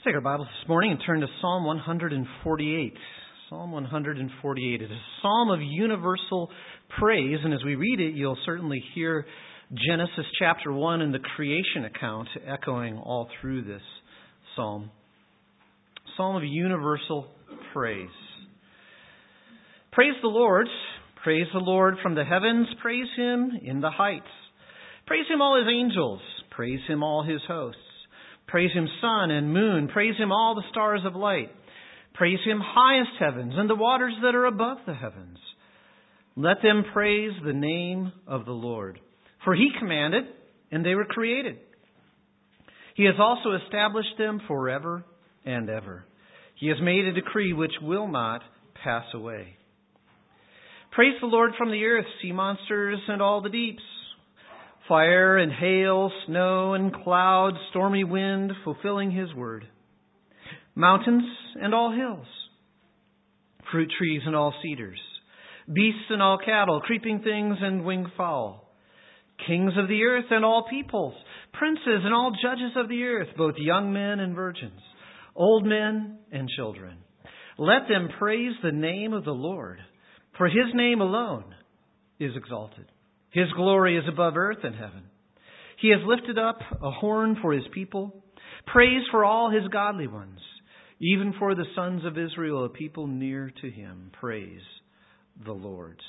Take our Bibles this morning and turn to Psalm 148. Psalm 148. It is a psalm of universal praise, and as we read it, you'll certainly hear Genesis chapter 1 and the creation account echoing all through this psalm. Psalm of universal praise. Praise the Lord. Praise the Lord from the heavens. Praise Him in the heights. Praise Him all His angels. Praise Him all His hosts. Praise Him sun and moon. Praise Him all the stars of light. Praise Him highest heavens and the waters that are above the heavens. Let them praise the name of the Lord. For He commanded, and they were created. He has also established them forever and ever. He has made a decree which will not pass away. Praise the Lord from the earth, sea monsters and all the deeps. Fire and hail, snow and clouds, stormy wind, fulfilling His word. Mountains and all hills. Fruit trees and all cedars. Beasts and all cattle, creeping things and winged fowl. Kings of the earth and all peoples. Princes and all judges of the earth, both young men and virgins. Old men and children. Let them praise the name of the Lord. For His name alone is exalted. His glory is above earth and heaven. He has lifted up a horn for His people. Praise for all His godly ones. Even for the sons of Israel, a people near to Him. Praise the Lord.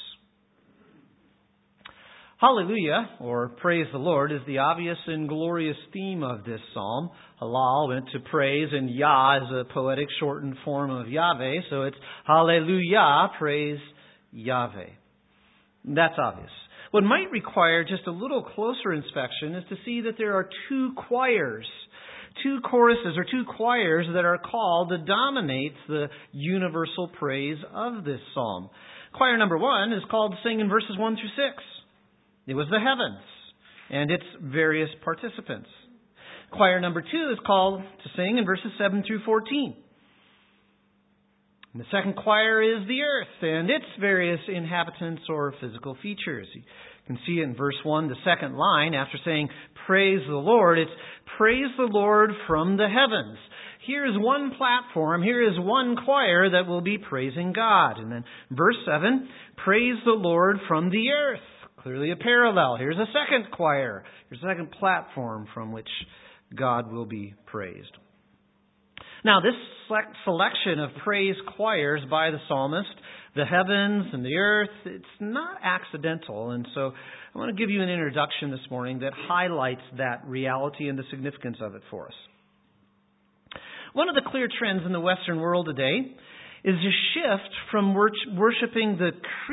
Hallelujah, or praise the Lord, is the obvious and glorious theme of this psalm. Halal went to praise, and Yah is a poetic shortened form of Yahweh, so it's Hallelujah, praise Yahweh. That's obvious. What might require just a little closer inspection is to see that there are two choirs, two choruses or two choirs that are called to dominate the universal praise of this psalm. Choir number 1 is called to sing in verses 1 through 6. It was the heavens and its various participants. Choir number 2 is called to sing in verses 7 through 14. And the second choir is the earth and its various inhabitants or physical features. You can see in verse 1, the second line, after saying, praise the Lord, it's praise the Lord from the heavens. Here is one platform, here is one choir that will be praising God. And then verse 7, praise the Lord from the earth. Clearly a parallel. Here's a second choir. Here's a second platform from which God will be praised. Now, this selection of praise choirs by the psalmist, the heavens and the earth, it's not accidental. And so I want to give you an introduction this morning that highlights that reality and the significance of it for us. One of the clear trends in the Western world today is a shift from worshiping the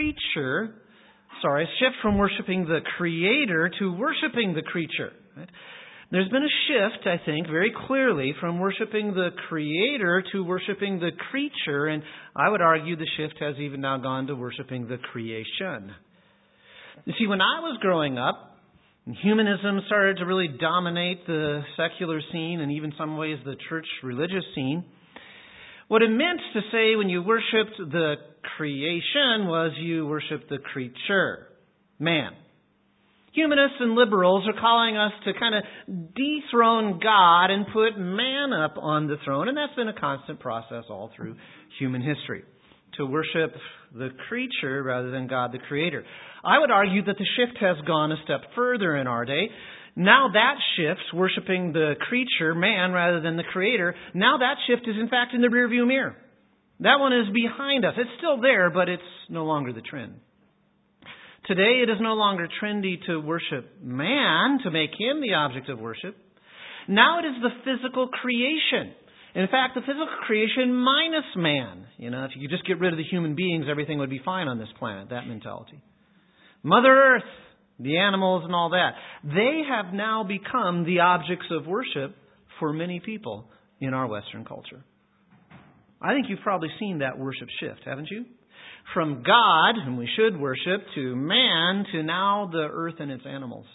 Creator to worshiping the creature. Right? There's been a shift, I think, very clearly from worshiping the Creator to worshiping the creature, and I would argue the shift has even now gone to worshiping the creation. You see, when I was growing up, humanism started to really dominate the secular scene and even some ways the church religious scene. What it meant to say when you worshipped the creation was you worshiped the creature, man. Humanists and liberals are calling us to kind of dethrone God and put man up on the throne. And that's been a constant process all through human history. To worship the creature rather than God the Creator. I would argue that the shift has gone a step further in our day. Now that shift, worshiping the creature, man, rather than the Creator, now that shift is in fact in the rearview mirror. That one is behind us. It's still there, but it's no longer the trend. Today, it is no longer trendy to worship man, to make him the object of worship. Now it is the physical creation. In fact, the physical creation minus man. You know, if you could just get rid of the human beings, everything would be fine on this planet, that mentality. Mother Earth, the animals and all that. They have now become the objects of worship for many people in our Western culture. I think you've probably seen that worship shift, haven't you? From God, whom we should worship, to man, to now the earth and its animals.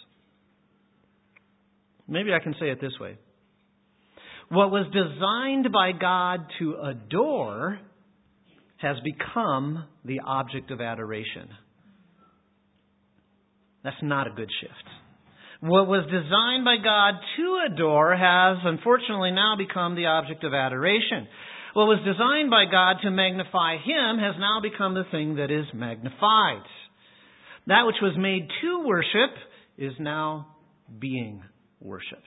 Maybe I can say it this way. What was designed by God to adore has become the object of adoration. That's not a good shift. What was designed by God to adore has unfortunately now become the object of adoration. What was designed by God to magnify Him has now become the thing that is magnified. That which was made to worship is now being worshipped.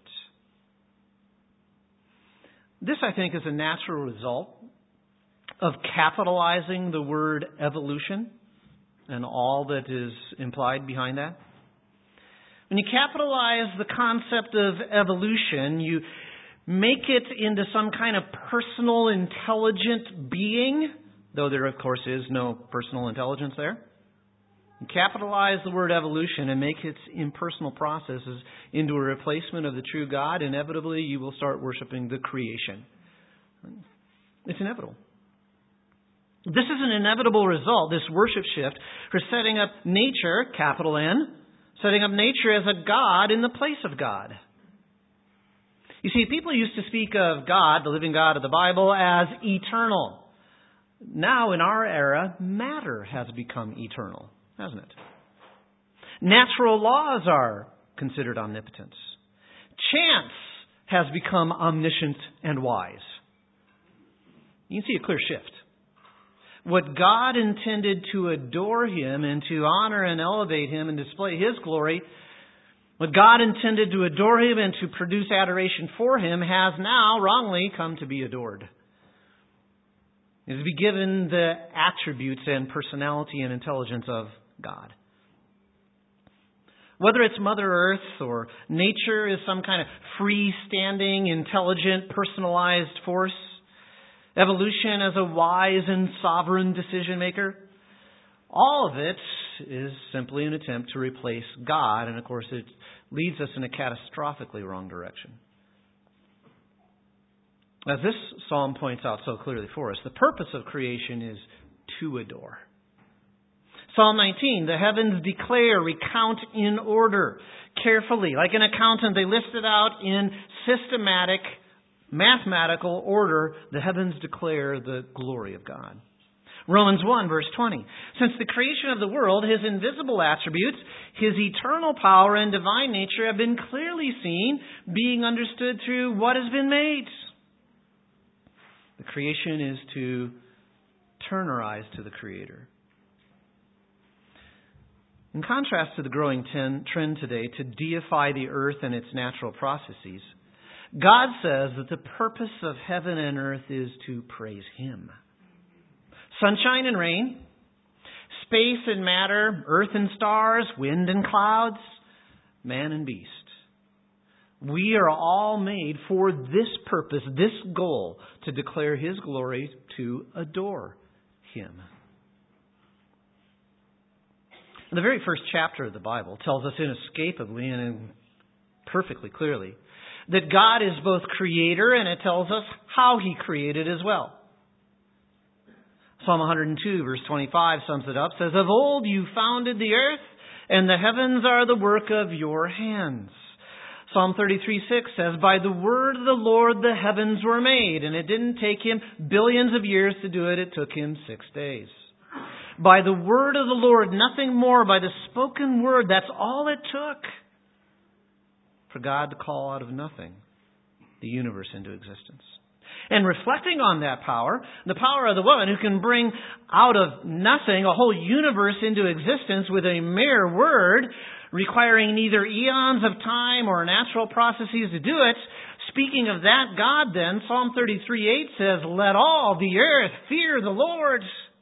This, I think, is a natural result of capitalizing the word evolution and all that is implied behind that. When you capitalize the concept of evolution, you make it into some kind of personal, intelligent being, though there, of course, is no personal intelligence there. You capitalize the word evolution and make its impersonal processes into a replacement of the true God. Inevitably, you will start worshiping the creation. It's inevitable. This is an inevitable result, this worship shift, for setting up nature, capital N, setting up nature as a God in the place of God. You see, people used to speak of God, the living God of the Bible, as eternal. Now, in our era, matter has become eternal, hasn't it? Natural laws are considered omnipotence. Chance has become omniscient and wise. You can see a clear shift. What God intended to adore Him and to honor and elevate Him and display His glory, what God intended to adore Him and to produce adoration for Him has now wrongly come to be adored. It is to be given the attributes and personality and intelligence of God. Whether it's Mother Earth or nature is some kind of freestanding, intelligent, personalized force, evolution as a wise and sovereign decision maker, all of it is simply an attempt to replace God, and of course it leads us in a catastrophically wrong direction. As this psalm points out so clearly for us, the purpose of creation is to adore. Psalm 19, the heavens declare, recount in order, carefully. Like an accountant, they list it out in systematic, mathematical order. The heavens declare the glory of God. Romans 1, verse 20. Since the creation of the world, His invisible attributes, His eternal power and divine nature have been clearly seen, being understood through what has been made. The creation is to turn our eyes to the Creator. In contrast to the growing trend today to deify the earth and its natural processes, God says that the purpose of heaven and earth is to praise Him. Sunshine and rain, space and matter, earth and stars, wind and clouds, man and beast. We are all made for this purpose, this goal, to declare His glory, to adore Him. The very first chapter of the Bible tells us inescapably and perfectly clearly that God is both creator, and it tells us how He created as well. Psalm 102, verse 25 sums it up, says, "Of old you founded the earth, and the heavens are the work of your hands." Psalm 33:6 says, "By the word of the Lord the heavens were made," and it didn't take Him billions of years to do it, it took Him 6 days. By the word of the Lord, nothing more, by the spoken word, that's all it took for God to call out of nothing the universe into existence. And reflecting on that power, the power of the one who can bring out of nothing a whole universe into existence with a mere word, requiring neither eons of time or natural processes to do it. Speaking of that God then, Psalm 33:8 says, "Let all the earth fear the Lord.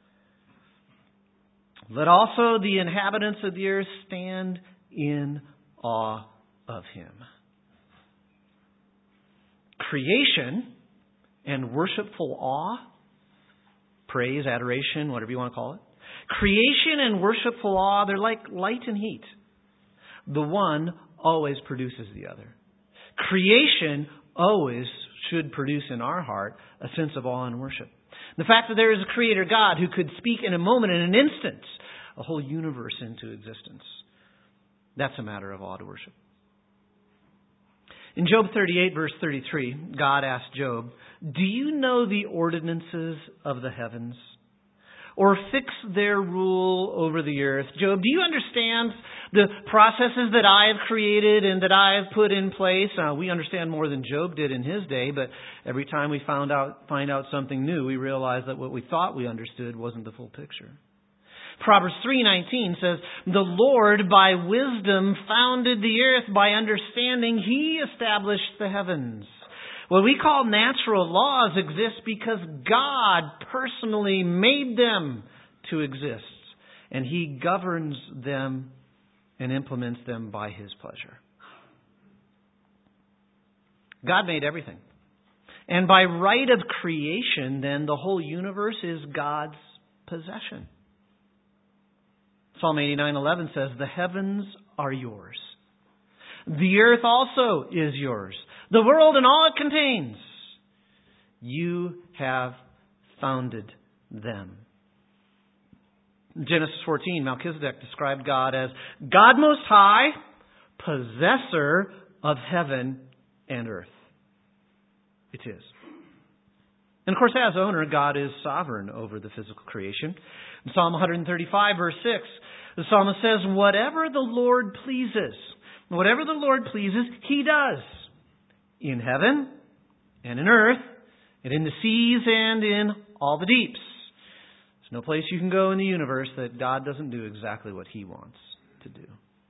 Let also the inhabitants of the earth stand in awe of Him." Creation and worshipful awe, praise, adoration, whatever you want to call it. Creation and worshipful awe, they're like light and heat. The one always produces the other. Creation always should produce in our heart a sense of awe and worship. The fact that there is a Creator God who could speak in a moment, in an instant, a whole universe into existence. That's a matter of awe to worship. In Job 38, verse 33, God asked Job, "Do you know the ordinances of the heavens? or fix their rule over the earth. Job, do you understand the processes that I have created and that I have put in place? We understand more than Job did in his day, but every time we find out something new, we realize that what we thought we understood wasn't the full picture. Proverbs 3:19 says, "The Lord by wisdom founded the earth, by understanding He established the heavens." What we call natural laws exist because God personally made them to exist, and He governs them and implements them by His pleasure. God made everything. And by right of creation, then, the whole universe is God's possession. Psalm 89:11 says, "The heavens are yours. The earth also is yours. The world and all it contains. You have founded them." In Genesis 14, Melchizedek described God as God Most High, possessor of heaven and earth. It is. And of course, as owner, God is sovereign over the physical creation. In Psalm 135, verse 6, the psalmist says, whatever the Lord pleases, He does. In heaven and in earth, and in the seas and in all the deeps. There's no place you can go in the universe that God doesn't do exactly what He wants to do.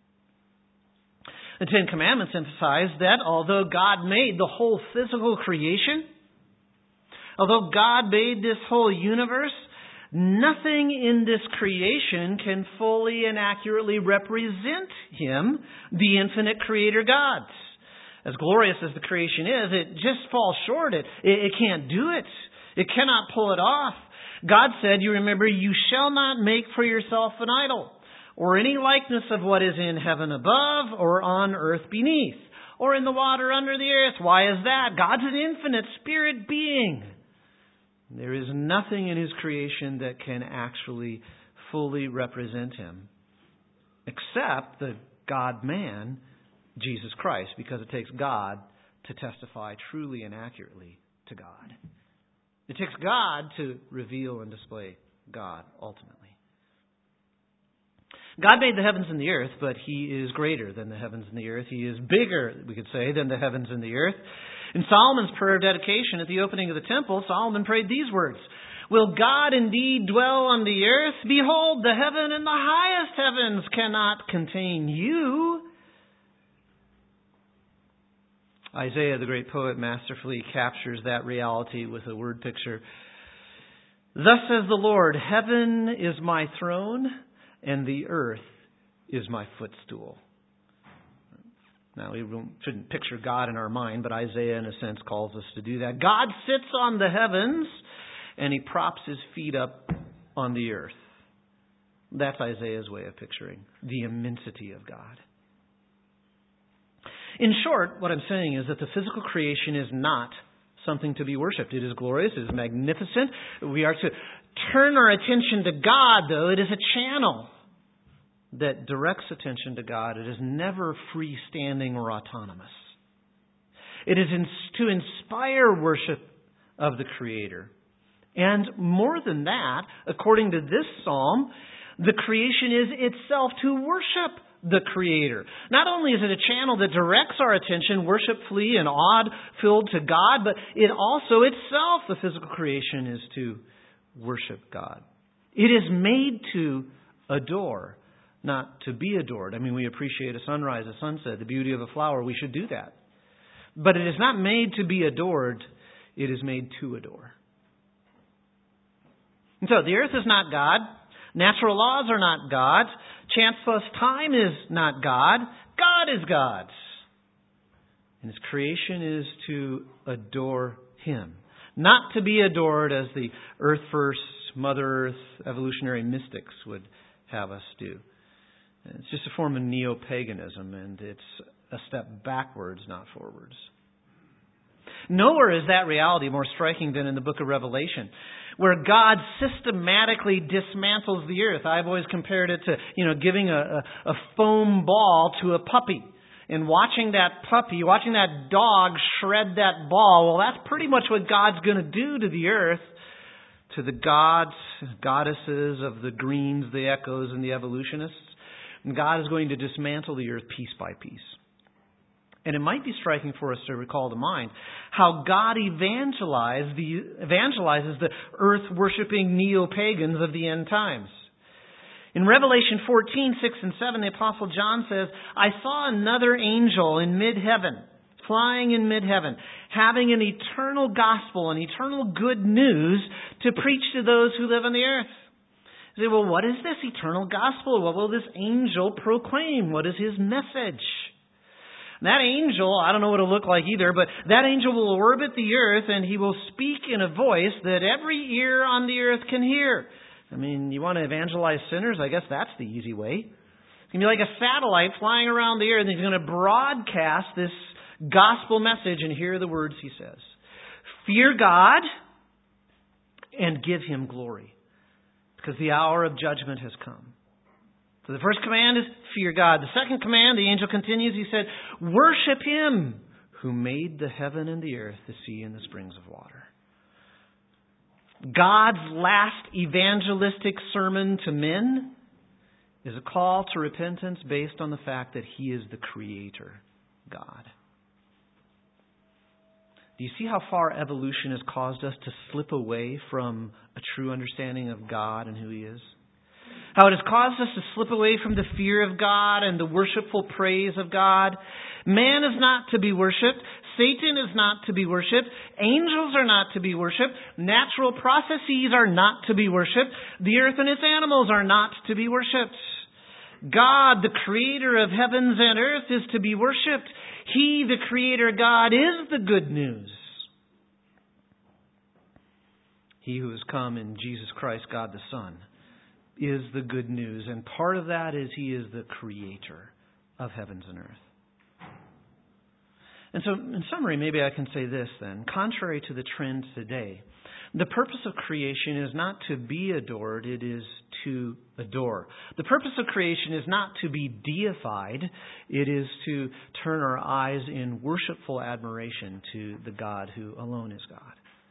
The Ten Commandments emphasize that although God made the whole physical creation, although God made this whole universe, nothing in this creation can fully and accurately represent Him, the infinite Creator God. As glorious as the creation is, it just falls short. It can't do it. It cannot pull it off. God said, you remember, you shall not make for yourself an idol, or any likeness of what is in heaven above, or on earth beneath, or in the water under the earth. Why is that? God's an infinite spirit being. There is nothing in His creation that can actually fully represent Him, except the God-man, Jesus Christ, because it takes God to testify truly and accurately to God. It takes God to reveal and display God ultimately. God made the heavens and the earth, but He is greater than the heavens and the earth. He is bigger, we could say, than the heavens and the earth. In Solomon's prayer of dedication at the opening of the temple, Solomon prayed these words, "Will God indeed dwell on the earth? Behold, the heaven and the highest heavens cannot contain you." Isaiah, the great poet, masterfully captures that reality with a word picture. "Thus says the Lord, heaven is my throne, and the earth is my footstool." Now, we shouldn't picture God in our mind, but Isaiah, in a sense, calls us to do that. God sits on the heavens, and He props His feet up on the earth. That's Isaiah's way of picturing the immensity of God. In short, what I'm saying is that the physical creation is not something to be worshipped. It is glorious. It is magnificent. We are to turn our attention to God, though. It is a channel that directs attention to God. It is never freestanding or autonomous. It is to inspire worship of the Creator. And more than that, according to this psalm, the creation is itself to worship the Creator. Not only is it a channel that directs our attention worshipfully and awe-filled to God, but it also itself, the physical creation, is to worship God. It is made to adore, not to be adored. I mean, we appreciate a sunrise, a sunset, the beauty of a flower. We should do that. But it is not made to be adored. It is made to adore. And so the earth is not God. Natural laws are not God's. Chance plus time is not God. God is God's. And His creation is to adore Him. Not to be adored as the earth first, Mother Earth evolutionary mystics would have us do. It's just a form of neo-paganism, and it's a step backwards, not forwards. Nowhere is that reality more striking than in the book of Revelation, where God systematically dismantles the earth. I've always compared it to, giving a foam ball to a puppy. And watching that dog shred that ball, well, that's pretty much what God's going to do to the earth to the gods, goddesses of the Greens, the Echoes, and the evolutionists. And God is going to dismantle the earth piece by piece. And it might be striking for us to recall to mind how God evangelizes the earth-worshipping neo-pagans of the end times. In Revelation 14, 6 and 7, the Apostle John says, I saw another angel in mid-heaven, flying in mid-heaven, having an eternal gospel, an eternal good news to preach to those who live on the earth. You say, well, what is this eternal gospel? What will this angel proclaim? What is his message? That angel, I don't know what it'll look like either, but that angel will orbit the earth and he will speak in a voice that every ear on the earth can hear. I mean, you want to evangelize sinners? I guess that's the easy way. It's going to be like a satellite flying around the earth and he's going to broadcast this gospel message and hear the words he says. Fear God and give him glory, because the hour of judgment has come. So the first command is fear God. The second command, the angel continues, he said, worship him who made the heaven and the earth, the sea and the springs of water. God's last evangelistic sermon to men is a call to repentance based on the fact that he is the Creator, God. Do you see how far evolution has caused us to slip away from a true understanding of God and who he is? How it has caused us to slip away from the fear of God and the worshipful praise of God. Man is not to be worshipped. Satan is not to be worshipped. Angels are not to be worshipped. Natural processes are not to be worshipped. The earth and its animals are not to be worshipped. God, the creator of heavens and earth, is to be worshipped. He, the creator God, is the good news. He who has come in Jesus Christ, God the Son, is the good news. And part of that is he is the creator of heavens and earth. And so, in summary, maybe I can say this then. Contrary to the trend today, the purpose of creation is not to be adored, it is to adore. The purpose of creation is not to be deified, it is to turn our eyes in worshipful admiration to the God who alone is God.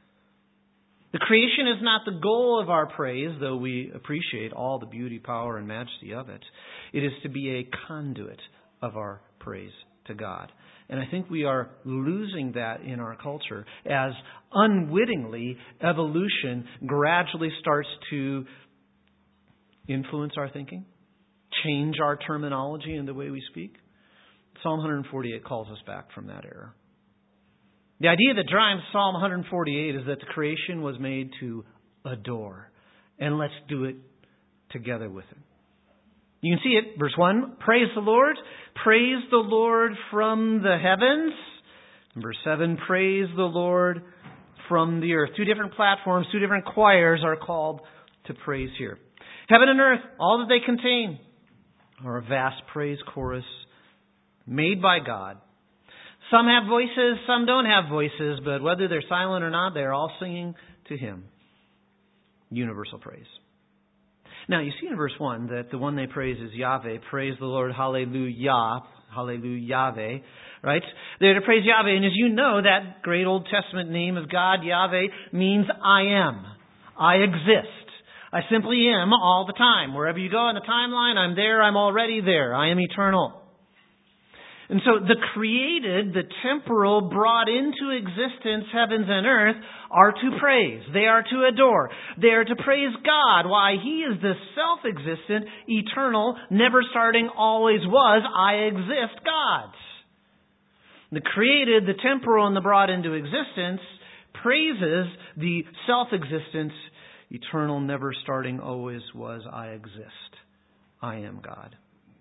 The creation is not the goal of our praise, though we appreciate all the beauty, power, and majesty of it. It is to be a conduit of our praise to God. And I think we are losing that in our culture as unwittingly evolution gradually starts to influence our thinking, change our terminology and the way we speak. Psalm 148 calls us back from that error. The idea that drives Psalm 148 is that the creation was made to adore. And let's do it together with it. You can see it. Verse 1, praise the Lord. Praise the Lord from the heavens. Verse 7, praise the Lord from the earth. Two different platforms, two different choirs are called to praise here. Heaven and earth, all that they contain, are a vast praise chorus made by God. Some have voices, some don't have voices, but whether they're silent or not, they're all singing to him. Universal praise. Now, you see in verse 1 that the one they praise is Yahweh. Praise the Lord, hallelujah, hallelujah, right? They're to praise Yahweh. And as you know, that great Old Testament name of God, Yahweh, means I am. I exist. I simply am all the time. Wherever you go in the timeline, I'm there, I'm already there. I am eternal. And so the created, the temporal, brought into existence, heavens and earth, are to praise. They are to adore. They are to praise God. Why? He is the self-existent, eternal, never starting, always was, I exist God. The created, the temporal, and the brought into existence praises the self-existent, eternal, never starting, always was, I exist. I am God.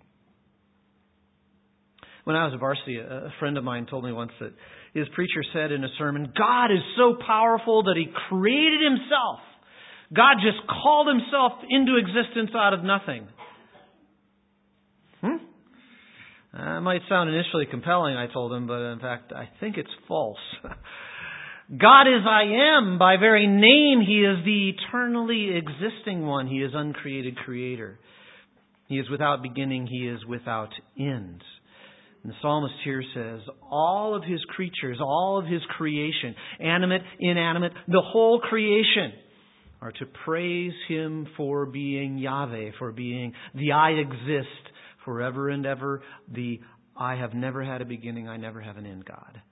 When I was a varsity, a friend of mine told me once that his preacher said in a sermon, God is so powerful that he created himself. God just called himself into existence out of nothing. That might sound initially compelling, I told him, but in fact, I think it's false. God is I am. By very name, he is the eternally existing one. He is uncreated creator. He is without beginning. He is without end. And the psalmist here says, all of his creatures, all of his creation, animate, inanimate, the whole creation, are to praise Him for being Yahweh, for being the I exist forever and ever, the I have never had a beginning, I never have an end God.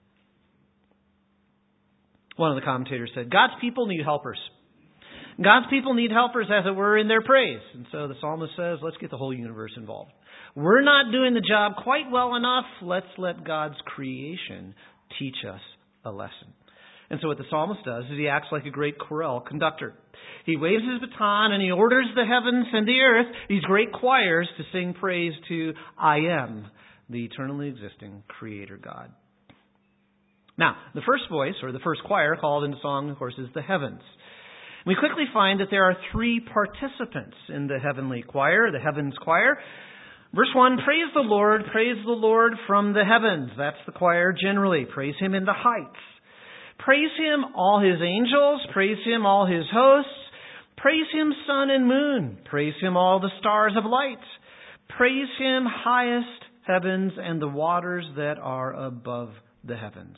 One of the commentators said, God's people need helpers. God's people need helpers, as it were, in their praise. And so the psalmist says, let's get the whole universe involved. We're not doing the job quite well enough. Let's let God's creation teach us a lesson. And so what the psalmist does is he acts like a great chorale conductor. He waves his baton and he orders the heavens and the earth, these great choirs, to sing praise to I Am, the eternally existing Creator God. Now, the first voice, or the first choir called into song, of course, is the heavens. We quickly find that there are three participants in the heavenly choir, the heavens choir. Verse 1, praise the Lord from the heavens. That's the choir generally. Praise Him in the heights. Praise Him, all His angels. Praise Him, all His hosts. Praise Him, sun and moon. Praise Him, all the stars of light. Praise Him, highest heavens and the waters that are above the heavens.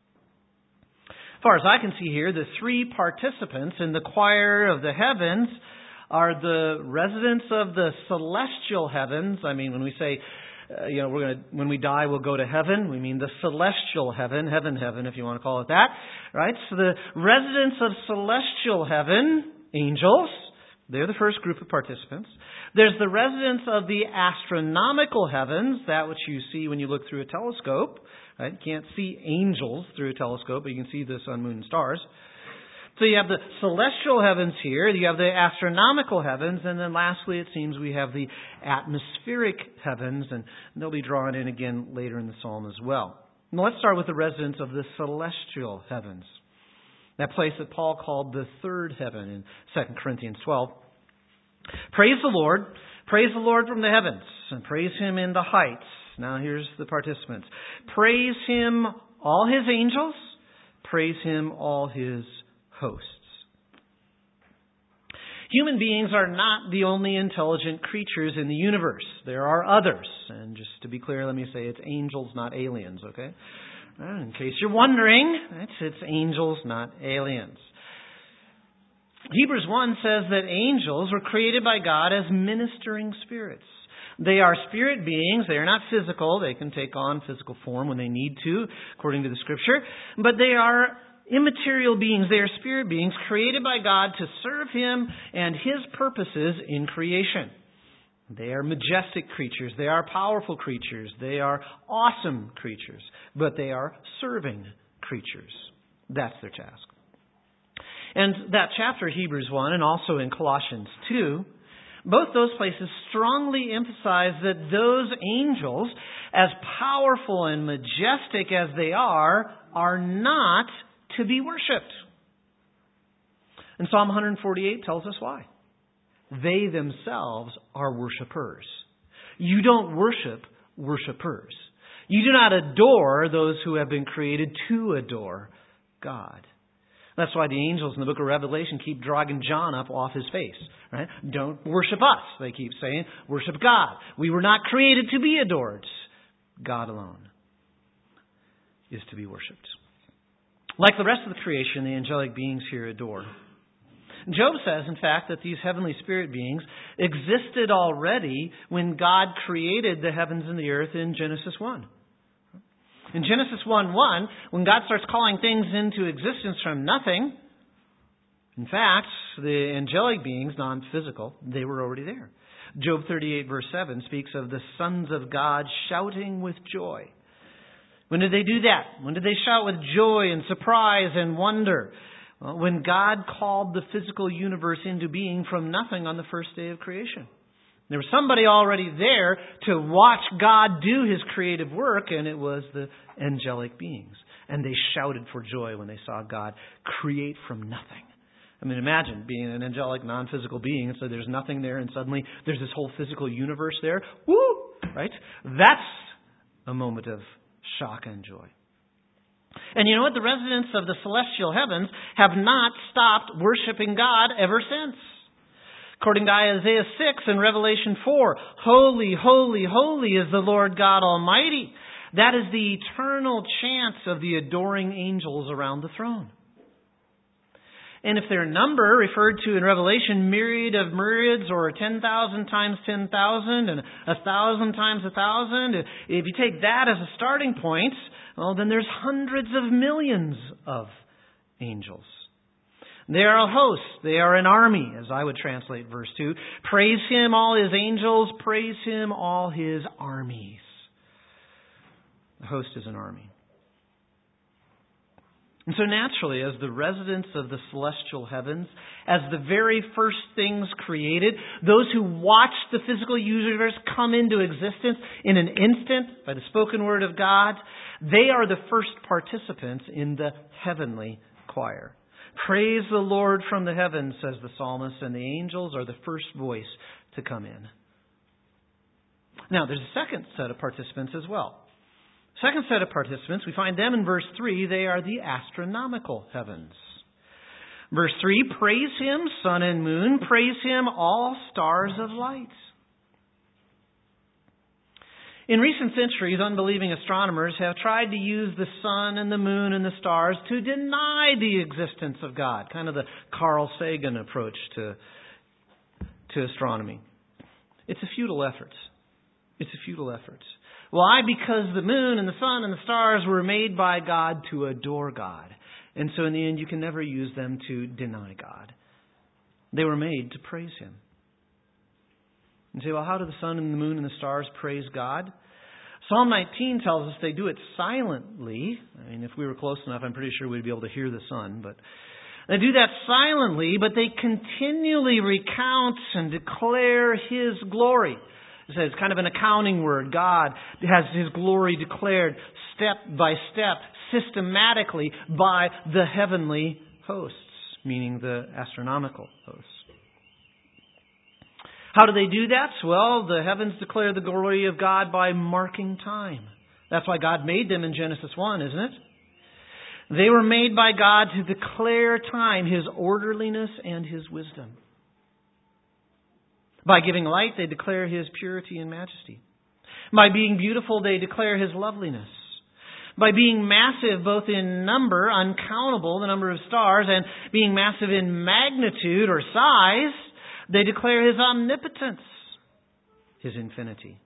As far as I can see here, the three participants in the choir of the heavens are the residents of the celestial heavens. I mean, when we say, when we die, we'll go to heaven, we mean the celestial heaven, heaven, if you want to call it that, right? So the residents of celestial heaven, angels, they're the first group of participants. There's the residents of the astronomical heavens, that which you see when you look through a telescope. Right? You can't see angels through a telescope, but you can see the sun, moon, and stars. So you have the celestial heavens here, you have the astronomical heavens, and then lastly, it seems we have the atmospheric heavens, and they'll be drawn in again later in the psalm as well. Now let's start with the residents of the celestial heavens. That place that Paul called the third heaven in 2 Corinthians 12. Praise the Lord from the heavens, and praise Him in the heights. Now here's the participants. Praise Him, all His angels. Praise Him, all His hosts. Human beings are not the only intelligent creatures in the universe. There are others. And just to be clear, let me say it's angels, not aliens, okay? In case you're wondering, it's angels, not aliens. Hebrews 1 says that angels were created by God as ministering spirits. They are spirit beings. They are not physical. They can take on physical form when they need to, according to the Scripture. But they are immaterial beings. They are spirit beings created by God to serve Him and His purposes in creation. They are majestic creatures. They are powerful creatures. They are awesome creatures. But they are serving creatures. That's their task. And that chapter, Hebrews 1, and also in Colossians 2, both those places strongly emphasize that those angels, as powerful and majestic as they are not to be worshipped. And Psalm 148 tells us why. They themselves are worshipers. You don't worship worshipers. You do not adore those who have been created to adore God. That's why the angels in the book of Revelation keep dragging John up off his face. Right? Don't worship us, they keep saying. Worship God. We were not created to be adored. God alone is to be worshipped. Like the rest of the creation, the angelic beings here adore. Job says, in fact, that these heavenly spirit beings existed already when God created the heavens and the earth in Genesis 1. In Genesis 1:1, when God starts calling things into existence from nothing, in fact, the angelic beings, non-physical, they were already there. Job 38 verse 7 speaks of the sons of God shouting with joy. When did they do that? When did they shout with joy and surprise and wonder? Well, when God called the physical universe into being from nothing on the first day of creation. There was somebody already there to watch God do His creative work, and it was the angelic beings. And they shouted for joy when they saw God create from nothing. I mean, imagine being an angelic, non-physical being, and so there's nothing there, and suddenly there's this whole physical universe there. Woo! Right? That's a moment of shock and joy. And you know what? The residents of the celestial heavens have not stopped worshiping God ever since. According to Isaiah 6 and Revelation 4, holy, holy, holy is the Lord God Almighty. That is the eternal chant of the adoring angels around the throne. And if their number, referred to in Revelation, myriad of myriads, or 10,000 times 10,000, and 1,000 times 1,000, if you take that as a starting point, well, then there's hundreds of millions of angels. They are a host. They are an army, as I would translate verse 2. Praise Him, all His angels. Praise Him, all His armies. The host is an army. And so naturally, as the residents of the celestial heavens, as the very first things created, those who watched the physical universe come into existence in an instant by the spoken word of God, they are the first participants in the heavenly choir. Praise the Lord from the heavens, says the psalmist, and the angels are the first voice to come in. Now, there's a second set of participants as well. Second set of participants, we find them in verse 3. They are the astronomical heavens. Verse 3, praise Him, sun and moon. Praise Him, all stars of light. In recent centuries, unbelieving astronomers have tried to use the sun and the moon and the stars to deny the existence of God. Kind of the Carl Sagan approach to astronomy. It's a futile effort. It's a futile effort. Why? Because the moon and the sun and the stars were made by God to adore God. And so in the end, you can never use them to deny God. They were made to praise Him. And you say, well, how do the sun and the moon and the stars praise God? Psalm 19 tells us they do it silently. I mean, if we were close enough, I'm pretty sure we'd be able to hear the sun. But they do that silently, but they continually recount and declare His glory. It's kind of an accounting word. God has His glory declared step by step, systematically by the heavenly hosts, meaning the astronomical hosts. How do they do that? Well, the heavens declare the glory of God by marking time. That's why God made them in Genesis 1, isn't it? They were made by God to declare time, His orderliness and His wisdom. By giving light, they declare His purity and majesty. By being beautiful, they declare His loveliness. By being massive, both in number, uncountable, the number of stars, and being massive in magnitude or size, they declare His omnipotence, His infinity.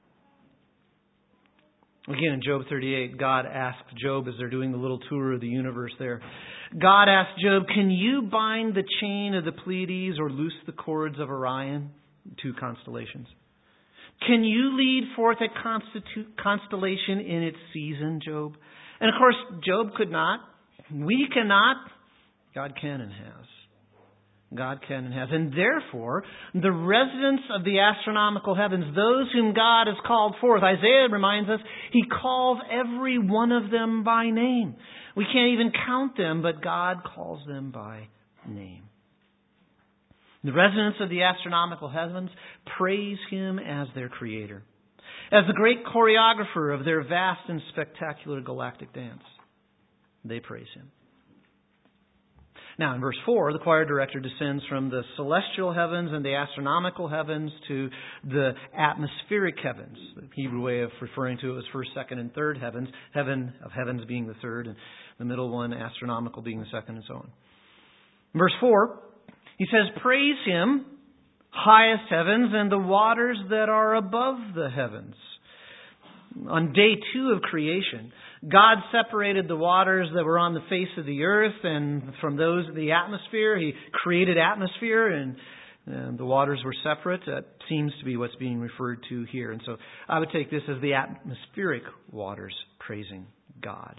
Again, in Job 38, God asked Job, as they're doing the little tour of the universe there, God asked Job, can you bind the chain of the Pleiades or loose the cords of Orion? 2 constellations. Can you lead forth a constellation in its season, Job? And of course, Job could not. We cannot. God can and has. God can and has. And therefore, the residents of the astronomical heavens, those whom God has called forth, Isaiah reminds us, He calls every one of them by name. We can't even count them, but God calls them by name. The residents of the astronomical heavens praise Him as their Creator, as the great choreographer of their vast and spectacular galactic dance. They praise Him. Now, in verse 4, the choir director descends from the celestial heavens and the astronomical heavens to the atmospheric heavens. The Hebrew way of referring to it was first, second, and third heavens. Heaven of heavens being the third, and the middle one, astronomical, being the second, and so on. In verse 4, he says, praise Him, highest heavens, and the waters that are above the heavens. On day 2 of creation, God separated the waters that were on the face of the earth, and from those of the atmosphere, He created atmosphere, and the waters were separate. That seems to be what's being referred to here. And so I would take this as the atmospheric waters praising God.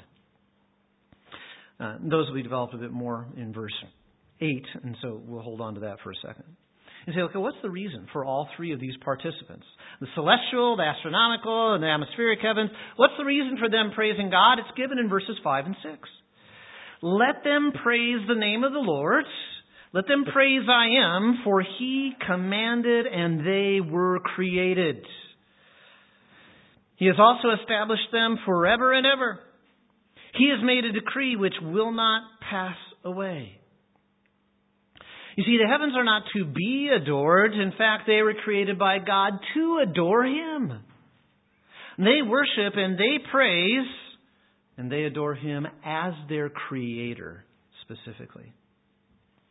Those will be developed a bit more in verse 8, and so we'll hold on to that for a second. And say, okay, what's the reason for all three of these participants? The celestial, the astronomical, and the atmospheric heavens. What's the reason for them praising God? It's given in verses 5 and 6. Let them praise the name of the Lord. Let them praise I Am, for He commanded and they were created. He has also established them forever and ever. He has made a decree which will not pass away. You see, the heavens are not to be adored. In fact, they were created by God to adore Him. They worship and they praise and they adore Him as their Creator specifically.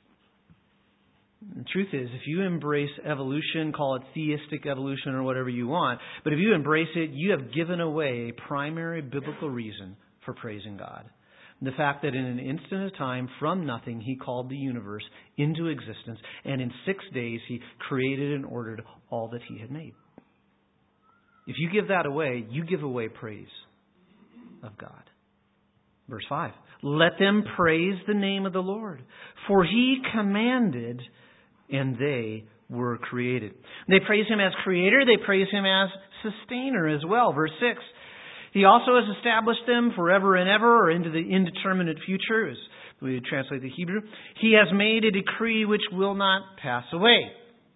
The truth is, if you embrace evolution, call it theistic evolution or whatever you want, but if you embrace it, you have given away a primary biblical reason for praising God. The fact that in an instant of time, from nothing, He called the universe into existence, and in 6 days He created and ordered all that He had made. If you give that away, you give away praise of God. Verse 5, let them praise the name of the Lord, for He commanded and they were created. They praise Him as Creator, they praise Him as Sustainer as well. Verse 6, He also has established them forever and ever, or into the indeterminate future, as we translate the Hebrew. He has made a decree which will not pass away.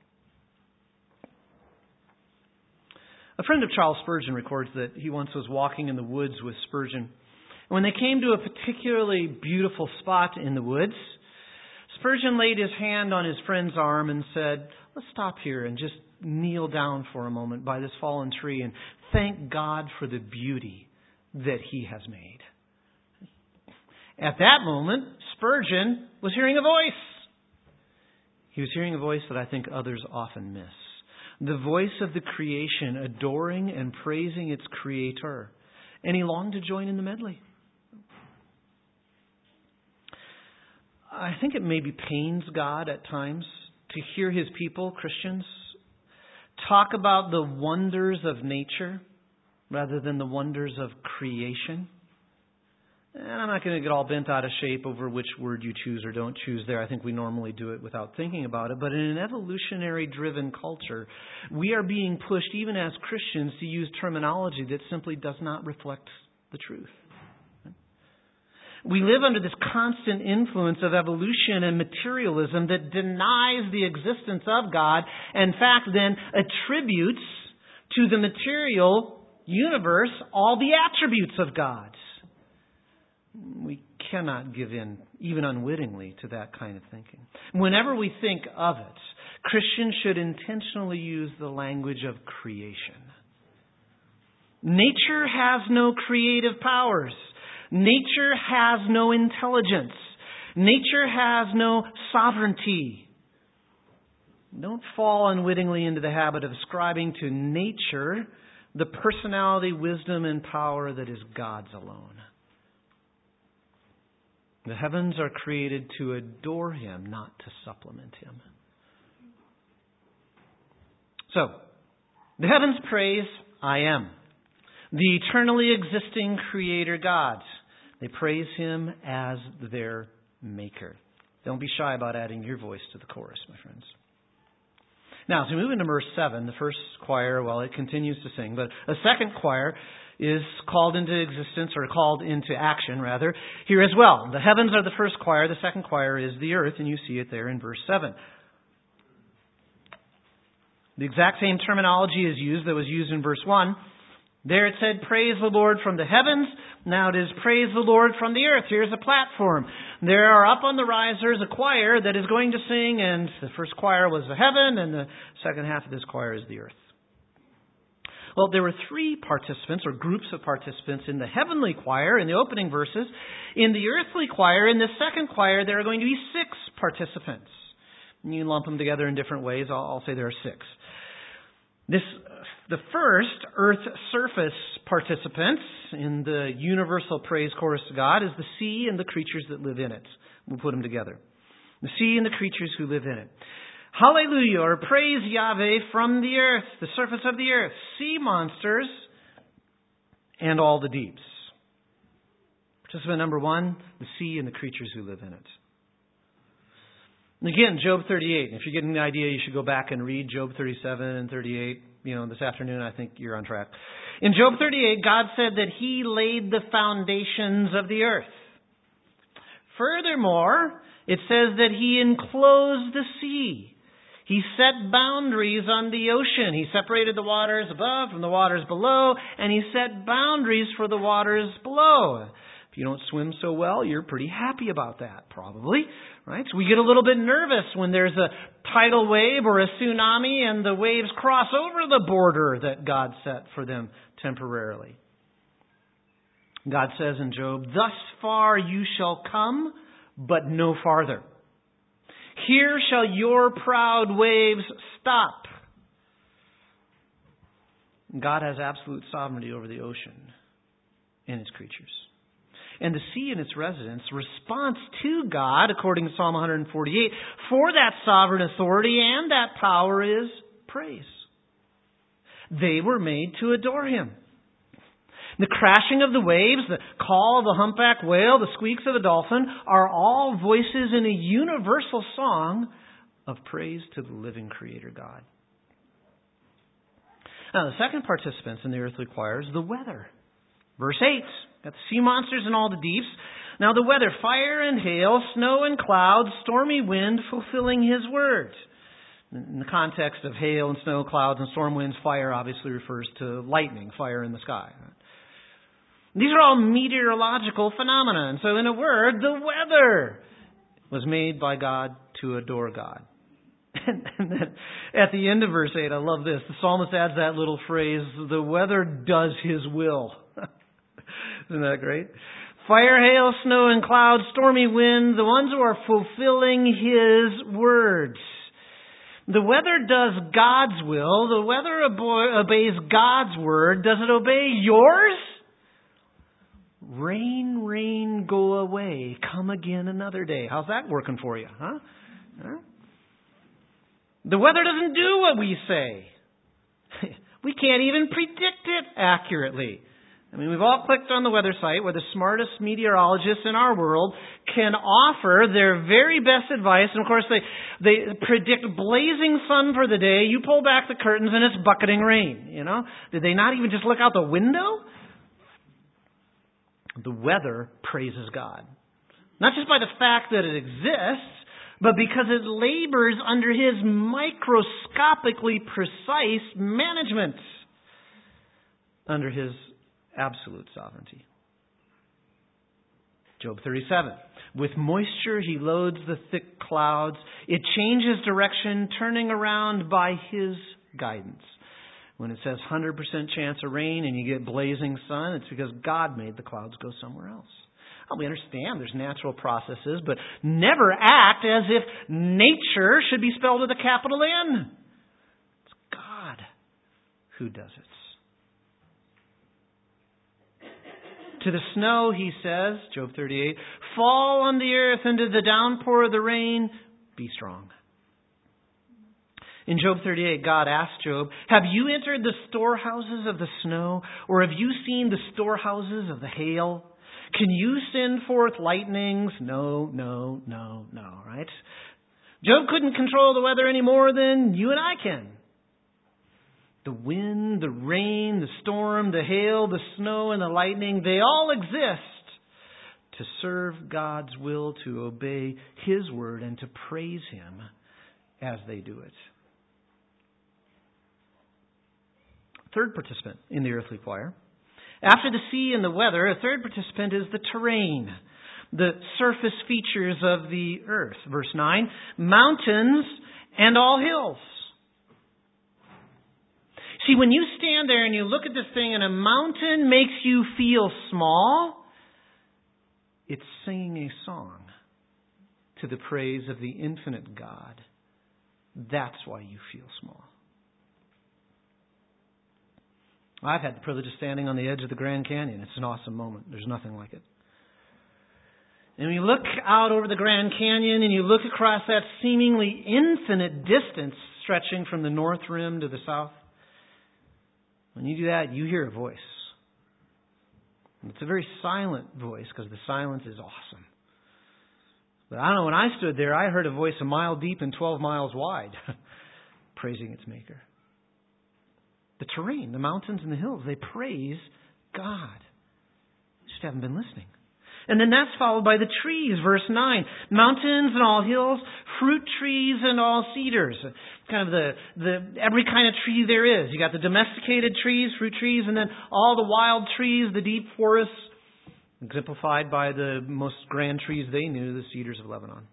A friend of Charles Spurgeon records that he once was walking in the woods with Spurgeon. When they came to a particularly beautiful spot in the woods, Spurgeon laid his hand on his friend's arm and said, let's stop here and just kneel down for a moment by this fallen tree and thank God for the beauty that He has made. At that moment, Spurgeon was hearing a voice. He was hearing a voice that I think others often miss. The voice of the creation adoring and praising its Creator. And he longed to join in the medley. I think it maybe pains God at times to hear His people, Christians, talk about the wonders of nature rather than the wonders of creation. And I'm not going to get all bent out of shape over which word you choose or don't choose there. I think we normally do it without thinking about it. But in an evolutionary-driven culture, we are being pushed, even as Christians, to use terminology that simply does not reflect the truth. We live under this constant influence of evolution and materialism that denies the existence of God, and in fact then attributes to the material universe all the attributes of God. We cannot give in, even unwittingly, to that kind of thinking. Whenever we think of it, Christians should intentionally use the language of creation. Nature has no creative powers. Nature has no intelligence. Nature has no sovereignty. Don't fall unwittingly into the habit of ascribing to nature the personality, wisdom, and power that is God's alone. The heavens are created to adore Him, not to supplement Him. So, the heavens praise I Am, the eternally existing Creator God. They praise Him as their Maker. Don't be shy about adding your voice to the chorus, my friends. Now, as we move into verse 7, the first choir, well, it continues to sing, but a second choir is called into existence, or called into action, rather, here as well. The heavens are the first choir. The second choir is the earth, and you see it there in verse 7. The exact same terminology is used that was used in verse 1. There it said, praise the Lord from the heavens. Now it is praise the Lord from the earth. Here's a platform. There are up on the risers a choir that is going to sing, and the first choir was the heaven, and the second half of this choir is the earth. Well, there were three participants, or groups of participants, in the heavenly choir in the opening verses. In the earthly choir, in the second choir, there are going to be 6 participants. You can lump them together in different ways. I'll say there are 6. The first earth surface participants in the universal praise chorus to God is the sea and the creatures that live in it. We'll put them together. The sea and the creatures who live in it. Hallelujah, or praise Yahweh from the earth, the surface of the earth, sea monsters, and all the deeps. Participant number 1, the sea and the creatures who live in it. And again, Job 38. If you're getting the idea, you should go back and read Job 37 and 38. This afternoon, I think you're on track. In Job 38, God said that He laid the foundations of the earth. Furthermore, it says that He enclosed the sea. He set boundaries on the ocean. He separated the waters above from the waters below, and He set boundaries for the waters below. If you don't swim so well, you're pretty happy about that, probably. Right? So we get a little bit nervous when there's a tidal wave or a tsunami and the waves cross over the border that God set for them temporarily. God says in Job, thus far you shall come, but no farther. Here shall your proud waves stop. God has absolute sovereignty over the ocean and its creatures. And the sea and its residents' response to God, according to Psalm 148, for that sovereign authority and that power is praise. They were made to adore Him. The crashing of the waves, the call of the humpback whale, the squeaks of the dolphin are all voices in a universal song of praise to the living Creator God. Now, the second participants in the earthly choir is the weather. Verse 8, got the sea monsters and all the deeps. Now the weather, fire and hail, snow and clouds, stormy wind, fulfilling His word. In the context of hail and snow, clouds and storm winds, fire obviously refers to lightning, fire in the sky. These are all meteorological phenomena. And so in a word, the weather was made by God to adore God. And then at the end of verse 8, I love this. The psalmist adds that little phrase, the weather does His will. Isn't that great? Fire, hail, snow, and clouds, stormy wind, the ones who are fulfilling His words. The weather does God's will. The weather obeys God's word. Does it obey yours? Rain, rain, go away. Come again another day. How's that working for you? Huh? The weather doesn't do what we say. We can't even predict it accurately. I mean, we've all clicked on the weather site where the smartest meteorologists in our world can offer their very best advice. And of course, they predict blazing sun for the day. You pull back the curtains and it's bucketing rain. You know? Did they not even just look out the window? The weather praises God. Not just by the fact that it exists, but because it labors under His microscopically precise management, under His absolute sovereignty. Job 37. With moisture He loads the thick clouds. It changes direction, turning around by His guidance. When it says 100% chance of rain and you get blazing sun, it's because God made the clouds go somewhere else. We understand there's natural processes, but never act as if nature should be spelled with a capital N. It's God who does it. To the snow, He says, Job 38, fall on the earth, and to the downpour of the rain, be strong. In Job 38, God asked Job, have you entered the storehouses of the snow, or have you seen the storehouses of the hail? Can you send forth lightnings? No, right? Job couldn't control the weather any more than you and I can. The wind, the rain, the storm, the hail, the snow, and the lightning, they all exist to serve God's will, to obey His word, and to praise Him as they do it. Third participant in the earthly choir. After the sea and the weather, a third participant is the terrain, the surface features of the earth. Verse 9, mountains and all hills. See, when you stand there and you look at this thing and a mountain makes you feel small, it's singing a song to the praise of the infinite God. That's why you feel small. I've had the privilege of standing on the edge of the Grand Canyon. It's an awesome moment. There's nothing like it. And when you look out over the Grand Canyon and you look across that seemingly infinite distance stretching from the north rim to the south, when you do that, you hear a voice. And it's a very silent voice because the silence is awesome. But I don't know, when I stood there, I heard a voice a mile deep and 12 miles wide praising its Maker. The terrain, the mountains and the hills, they praise God. You just haven't been listening. And then that's followed by the trees, verse 9. Mountains and all hills, fruit trees and all cedars. Kind of the every kind of tree there is. You got the domesticated trees, fruit trees, and then all the wild trees, the deep forests, exemplified by the most grand trees they knew, the cedars of Lebanon.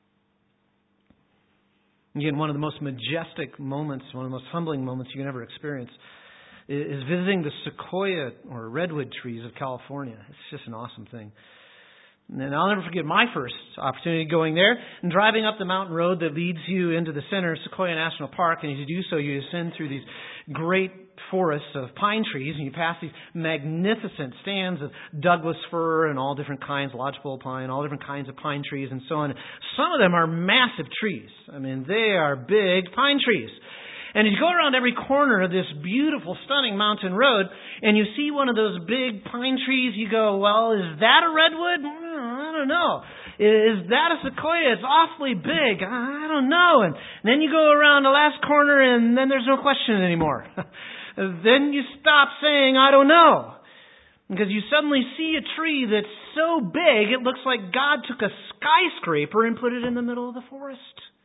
Again, one of the most majestic moments, one of the most humbling moments you can ever experience is visiting the sequoia or redwood trees of California. It's just an awesome thing. And I'll never forget my first opportunity going there and driving up the mountain road that leads you into the center of Sequoia National Park. And as you do so, you ascend through these great forests of pine trees, and you pass these magnificent stands of Douglas fir and all different kinds, lodgepole pine, all different kinds of pine trees and so on. Some of them are massive trees. I mean, they are big pine trees. And as you go around every corner of this beautiful, stunning mountain road, and you see one of those big pine trees, you go, well, is that a redwood? I don't know. Is that a sequoia? It's awfully big. I don't know. And then you go around the last corner, and then there's no question anymore. Then you stop saying, I don't know. Because you suddenly see a tree that's so big, it looks like God took a skyscraper and put it in the middle of the forest.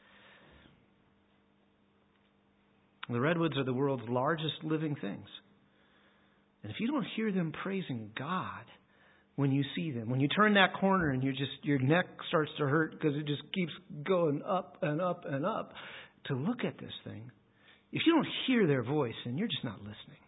The redwoods are the world's largest living things. And if you don't hear them praising God when you see them, when you turn that corner and your neck starts to hurt because it just keeps going up and up and up to look at this thing, if you don't hear their voice, then you're just not listening.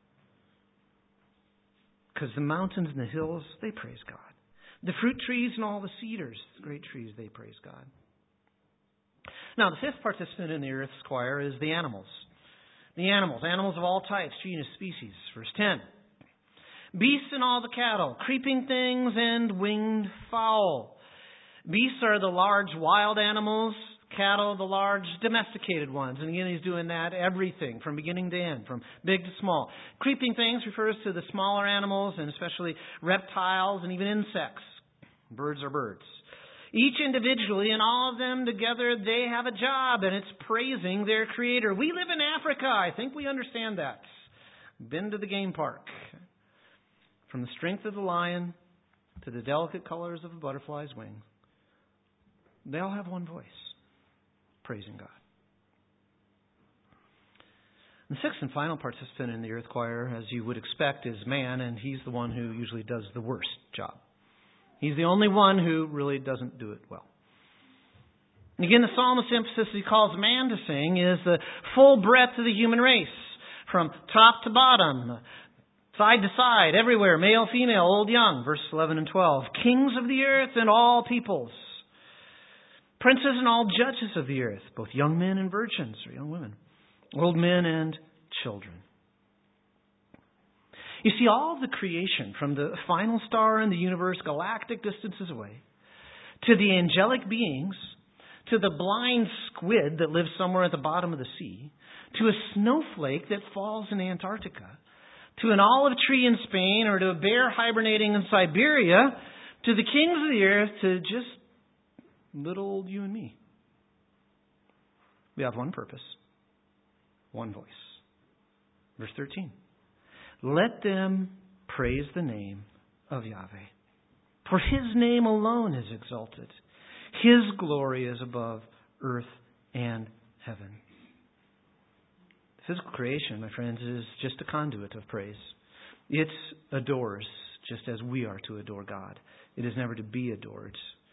Because the mountains and the hills, they praise God. The fruit trees and all the cedars, the great trees, they praise God. Now, the fifth participant in the earth's choir is the animals. The animals of all types, genus, species. Verse 10. Beasts and all the cattle, creeping things and winged fowl. Beasts are the large wild animals, cattle the large domesticated ones. And again, he's doing that everything from beginning to end, from big to small. Creeping things refers to the smaller animals and especially reptiles and even insects. Birds are birds. Each individually and all of them together, they have a job, and it's praising their Creator. We live in Africa. I think we understand that. Been to the game park. From the strength of the lion to the delicate colors of a butterfly's wing, they all have one voice, praising God. The sixth and final participant in the earth choir, as you would expect, is man, and he's the one who usually does the worst job. He's the only one who really doesn't do it well. And again, the psalmist's emphasis he calls man to sing is the full breadth of the human race, from top to bottom, side to side, everywhere, male, female, old, young, verses 11 and 12. Kings of the earth and all peoples, princes and all judges of the earth, both young men and virgins, or young women, old men and children. You see, all of the creation, from the final star in the universe galactic distances away, to the angelic beings, to the blind squid that lives somewhere at the bottom of the sea, to a snowflake that falls in Antarctica, to an olive tree in Spain, or to a bear hibernating in Siberia, to the kings of the earth, to just little old you and me. We have one purpose, one voice. Verse 13. Let them praise the name of Yahweh. For His name alone is exalted. His glory is above earth and heaven. Physical creation, my friends, is just a conduit of praise. It adores just as we are to adore God. It is never to be adored.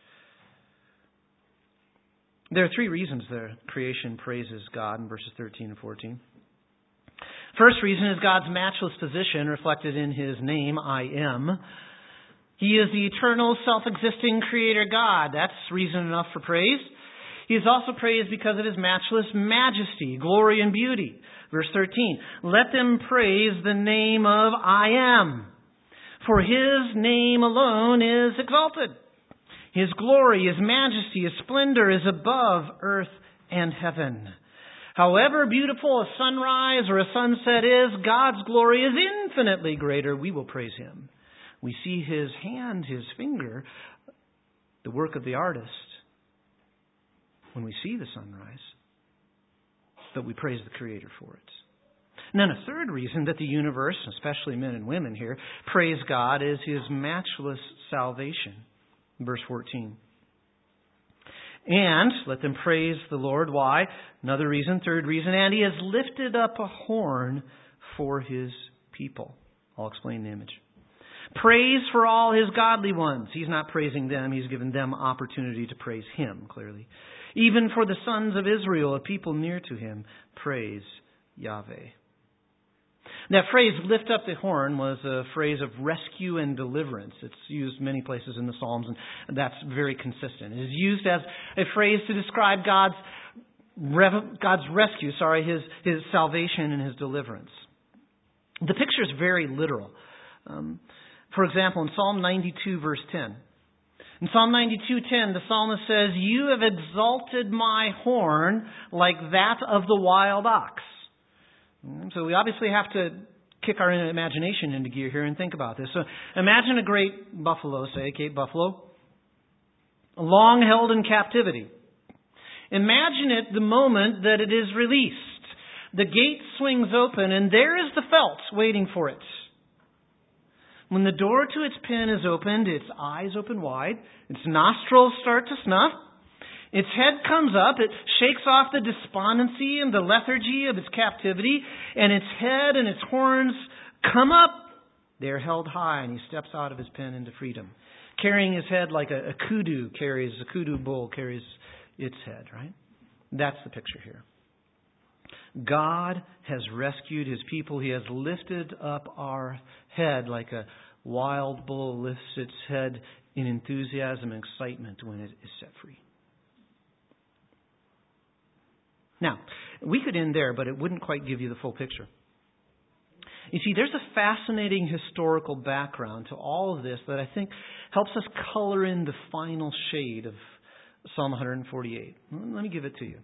There are three reasons the creation praises God in verses 13 and 14. First reason is God's matchless position reflected in His name, I am. He is the eternal, self-existing Creator God. That's reason enough for praise. He is also praised because of His matchless majesty, glory, and beauty. Verse 13, let them praise the name of I am. For His name alone is exalted. His glory, His majesty, His splendor is above earth and heaven. However beautiful a sunrise or a sunset is, God's glory is infinitely greater. We will praise Him. We see His hand, His finger, the work of the artist, when we see the sunrise, but we praise the Creator for it. And then a third reason that the universe, especially men and women here, praise God is His matchless salvation. Verse 14. And let them praise the Lord. Why? Another reason, third reason. And He has lifted up a horn for His people. I'll explain the image. Praise for all His godly ones. He's not praising them. He's given them opportunity to praise Him, clearly. Even for the sons of Israel, a people near to Him, praise Yahweh. That phrase, lift up the horn, was a phrase of rescue and deliverance. It's used many places in the Psalms, and that's very consistent. It is used as a phrase to describe God's rescue, his salvation and his deliverance. The picture is very literal. For example, in Psalm 92, verse 10. In Psalm 92:10, the psalmist says, "You have exalted my horn like that of the wild ox." So we obviously have to kick our imagination into gear here and think about this. So imagine a great buffalo, say, Cape buffalo, long held in captivity. Imagine it the moment that it is released. The gate swings open and there is the felt waiting for it. When the door to its pen is opened, its eyes open wide, its nostrils start to snuff, its head comes up, it shakes off the despondency and the lethargy of its captivity, and its head and its horns come up. They're held high, and he steps out of his pen into freedom, carrying his head like a kudu bull carries its head, right? That's the picture here. God has rescued his people. He has lifted up our head like a wild bull lifts its head in enthusiasm and excitement when it is set free. Now, we could end there, but it wouldn't quite give you the full picture. You see, there's a fascinating historical background to all of this that I think helps us color in the final shade of Psalm 148. Let me give it to you.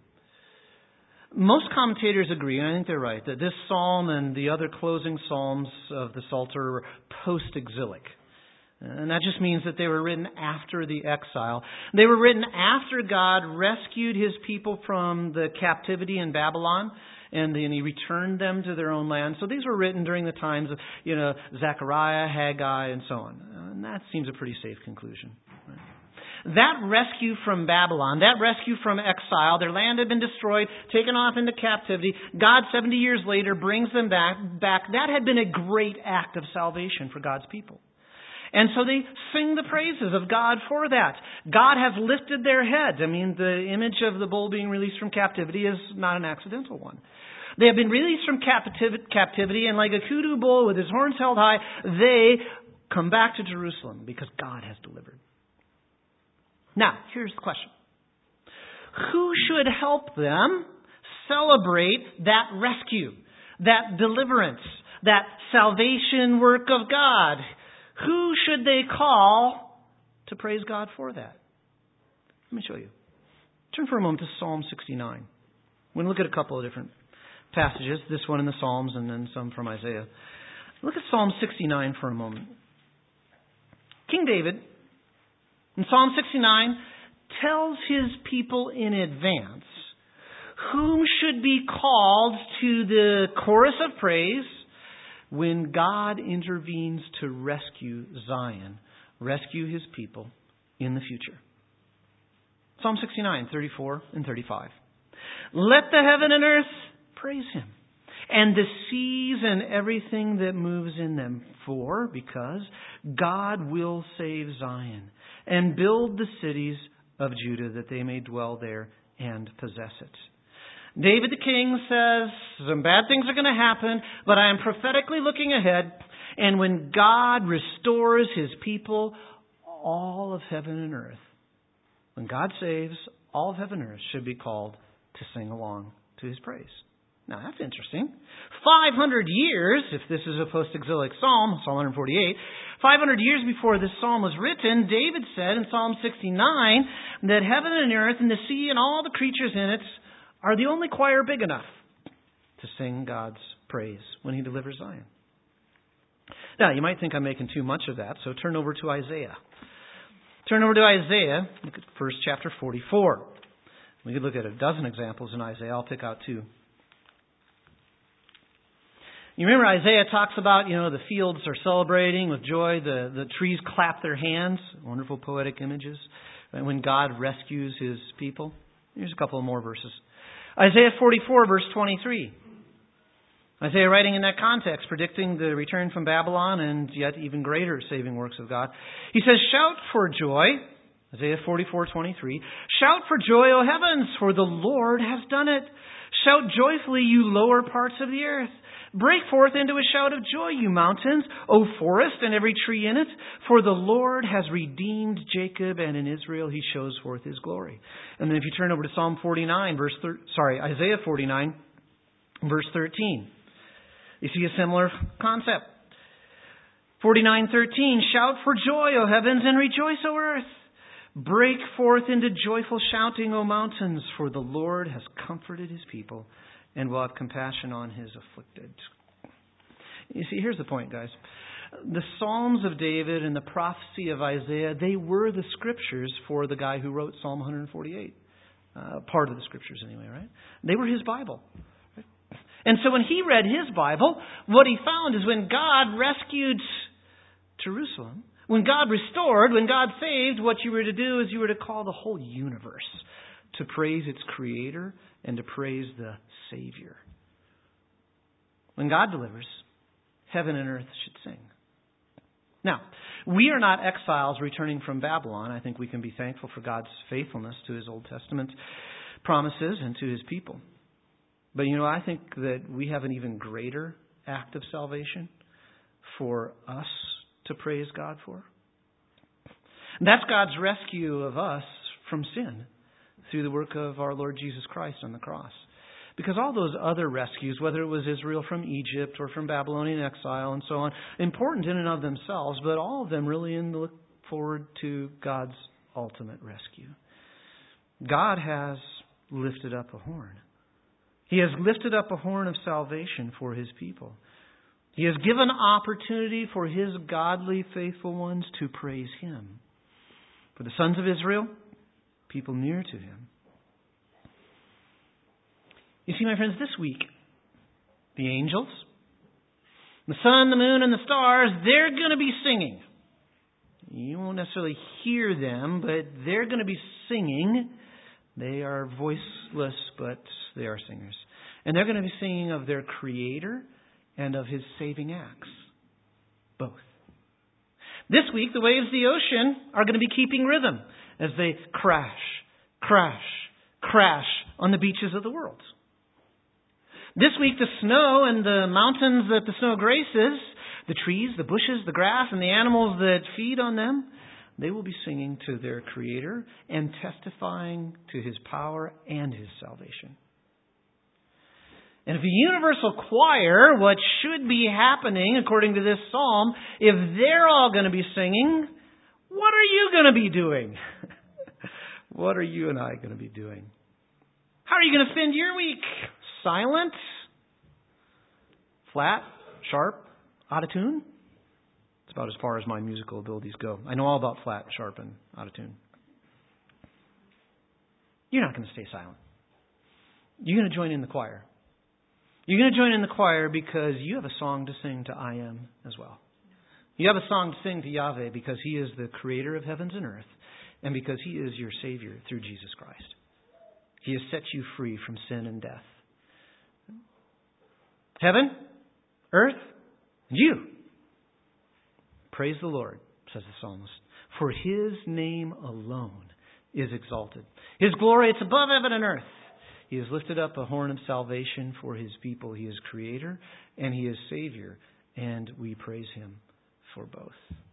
Most commentators agree, and I think they're right, that this psalm and the other closing psalms of the Psalter were post-exilic. And that just means that they were written after the exile. They were written after God rescued his people from the captivity in Babylon, and then he returned them to their own land. So these were written during the times of, Zechariah, Haggai, and so on. And that seems a pretty safe conclusion. Right? That rescue from Babylon, that rescue from exile, their land had been destroyed, taken off into captivity. God, 70 years later, brings them back. That had been a great act of salvation for God's people. And so they sing the praises of God for that. God has lifted their heads. I mean, the image of the bull being released from captivity is not an accidental one. They have been released from captivity, and like a kudu bull with his horns held high, they come back to Jerusalem because God has delivered. Now, here's the question. Who should help them celebrate that rescue, that deliverance, that salvation work of God? Who should they call to praise God for that? Let me show you. Turn for a moment to Psalm 69. We're going to look at a couple of different passages, this one in the Psalms and then some from Isaiah. Look at Psalm 69 for a moment. King David, in Psalm 69, tells his people in advance whom should be called to the chorus of praise when God intervenes to rescue Zion, rescue his people in the future. Psalm 69, 34 and 35. Let the heaven and earth praise him, and the seas and everything that moves in them, because God will save Zion and build the cities of Judah that they may dwell there and possess it. David the king says, some bad things are going to happen, but I am prophetically looking ahead. And when God restores his people, all of heaven and earth, when God saves, all of heaven and earth should be called to sing along to his praise. Now that's interesting. 500 years, if this is a post-exilic psalm, Psalm 148, 500 years before this psalm was written, David said in Psalm 69 that heaven and earth and the sea and all the creatures in it are the only choir big enough to sing God's praise when he delivers Zion. Now, you might think I'm making too much of that, so turn over to Isaiah. Turn over to Isaiah, look at first chapter 44. We could look at a dozen examples in Isaiah. I'll pick out two. You remember Isaiah talks about, the fields are celebrating with joy, the trees clap their hands, wonderful poetic images, when God rescues his people. Here's a couple of more verses. Isaiah 44, verse 23. Isaiah writing in that context, predicting the return from Babylon and yet even greater saving works of God. He says, shout for joy, Isaiah 44:23. Shout for joy, O heavens, for the Lord has done it. Shout joyfully, you lower parts of the earth. Break forth into a shout of joy, you mountains, O forest and every tree in it, for the Lord has redeemed Jacob, and in Israel he shows forth his glory. And then if you turn over to Isaiah 49, verse 13, you see a similar concept. 49:13, shout for joy, O heavens, and rejoice, O earth. Break forth into joyful shouting, O mountains, for the Lord has comforted his people and will have compassion on his afflicted. You see, here's the point, guys. The Psalms of David and the prophecy of Isaiah, they were the scriptures for the guy who wrote Psalm 148. Part of the scriptures anyway, right? They were his Bible. Right? And so when he read his Bible, what he found is when God rescued Jerusalem, when God restored, when God saved, what you were to do is you were to call the whole universe to praise its Creator and to praise the Savior. When God delivers, heaven and earth should sing. Now, we are not exiles returning from Babylon. I think we can be thankful for God's faithfulness to His Old Testament promises and to His people. But I think that we have an even greater act of salvation for us to praise God for. And that's God's rescue of us from sin through the work of our Lord Jesus Christ on the cross. Because all those other rescues, whether it was Israel from Egypt or from Babylonian exile and so on, important in and of themselves, but all of them really look forward to God's ultimate rescue. God has lifted up a horn. He has lifted up a horn of salvation for His people. He has given opportunity for His godly, faithful ones to praise Him. For the sons of Israel, people near to Him. You see, my friends, this week, the angels, the sun, the moon, and the stars, they're going to be singing. You won't necessarily hear them, but they're going to be singing. They are voiceless, but they are singers. And they're going to be singing of their Creator and of His saving acts. Both. This week, the waves of the ocean are going to be keeping rhythm as they crash, crash, crash on the beaches of the world. This week, the snow and the mountains that the snow graces, the trees, the bushes, the grass, and the animals that feed on them, they will be singing to their Creator and testifying to His power and His salvation. And if the universal choir, what should be happening according to this psalm, if they're all going to be singing, what are you going to be doing? What are you and I going to be doing? How are you going to spend your week? Silent? Flat? Sharp? Out of tune? It's about as far as my musical abilities go. I know all about flat, sharp, and out of tune. You're not going to stay silent. You're going to join in the choir. You're going to join in the choir because you have a song to sing to I Am as well. You have a song to sing to Yahweh because He is the Creator of heavens and earth, and because He is your Savior through Jesus Christ. He has set you free from sin and death. Heaven, earth, and you. Praise the Lord, says the psalmist, for His name alone is exalted. His glory, it's above heaven and earth. He has lifted up a horn of salvation for His people. He is Creator and He is Savior, and we praise Him for both.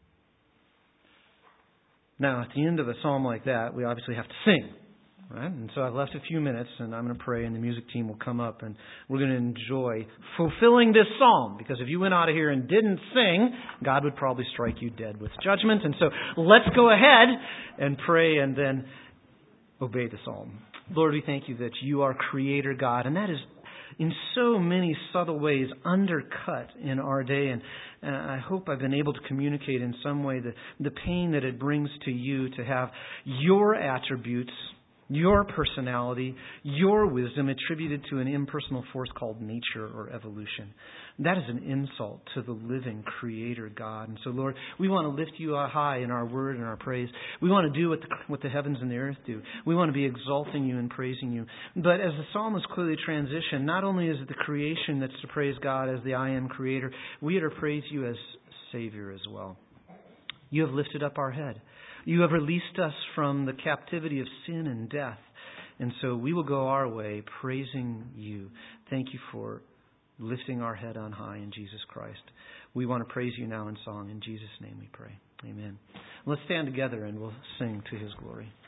Now, at the end of a psalm like that, we obviously have to sing. Right? And so I've left a few minutes, and I'm going to pray, and the music team will come up, and we're going to enjoy fulfilling this psalm. Because if you went out of here and didn't sing, God would probably strike you dead with judgment. And so let's go ahead and pray and then obey the psalm. Lord, we thank You that You are Creator God, and that is in so many subtle ways undercut in our day. And I hope I've been able to communicate in some way the pain that it brings to You to have Your attributes, Your personality, Your wisdom attributed to an impersonal force called nature or evolution. That is an insult to the living Creator God. And so, Lord, we want to lift You high in our word and our praise. We want to do what the heavens and the earth do. We want to be exalting You and praising You. But as the psalmist clearly transitioned, not only is it the creation that's to praise God as the I Am Creator, we are to praise You as Savior as well. You have lifted up our head. You have released us from the captivity of sin and death. And so we will go our way praising You. Thank You for lifting our head on high in Jesus Christ. We want to praise you now in song. In Jesus' name we pray. Amen. Let's stand together and we'll sing to his glory.